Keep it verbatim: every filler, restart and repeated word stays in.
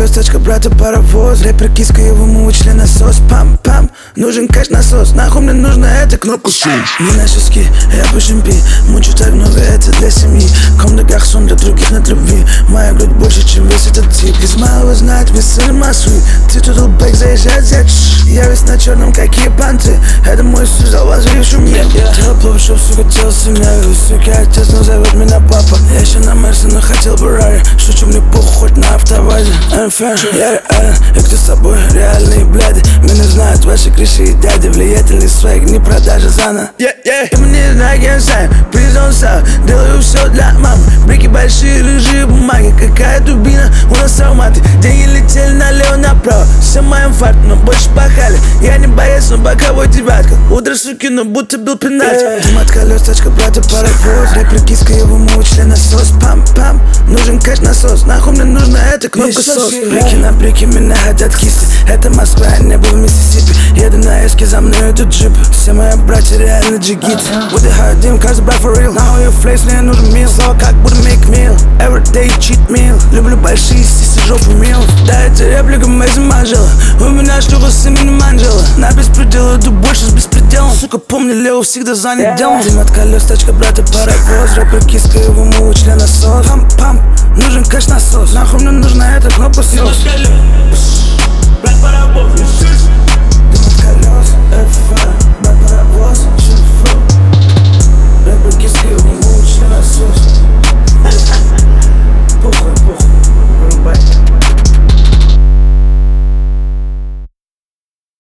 колес, тачка, брата, паровоз. Рэпер, киска, его мув, членосос. Пам-пам, нужен кэш насос. Нахуй мне нужно это, кнопку сум. Не на щески, я пушим пи. Мучу так много, это для семьи. Комната гарсон для других над любви. Моя грудь больше, чем весь этот тип. Из малого знает весь сын Москвы. Ты тут лбэк заезжает, зять. Я весь на черном, как японцы. Это мой сюжет, вас вижу мне. Тело плохо, чтоб, сука, тело семья. Сука, отец, но зовет меня папа. Я еще на Мерсе, но хотел бы Рари. Шучу, мне похуй, хоть на автовазе. Энфэн, я реален, и кто с тобой? Реальные бляди. Меня знают ваши крыши и дяди. Влиятельный свайк, не продажа зана. Yeah, yeah. И мне на генсайн, призон сам. Делаю все для мамы. Брики большие, рыжие бумаги. Какая дубина, у нас ароматы. Деньги летели налево, направо. Все мои инфаркт, но больше пахали. Я не боец, но боковой девятка. Утро, суки, но будто бил пенальти. Дым от колес, тачка, брата, паровоз. Рэпер, киска, его мув, членосос. Пам-пам, нужен кэш насос. Нахуй мне нужно это, кнопка сос. Брики на брики, меня хотят кисты. Это Москва, я не был в Миссисипи. Еду на эске, за мной этот джип. Все мои братья реально джигиты. Выдыхаю дым, каждый брат for real. Нахуй your флейс, мне нужен мил. Слово как буду make meal. Everyday cheat meal. Люблю большие сиси, жопу мил. Да, это реплика Мэйзи Манжела. У меня штука с именем Анджела. На беспредел иду больше с беспределом. Сука, помни, Лео всегда занят делом. Дым от колес, тачка, брата, паровоз. Рэпер, киска, его мув, членосос. Пам-пам, нужен кэш насос. Нахуй мне нужно это, кнопка сос. Брат, паровоз, Дым от колес, эф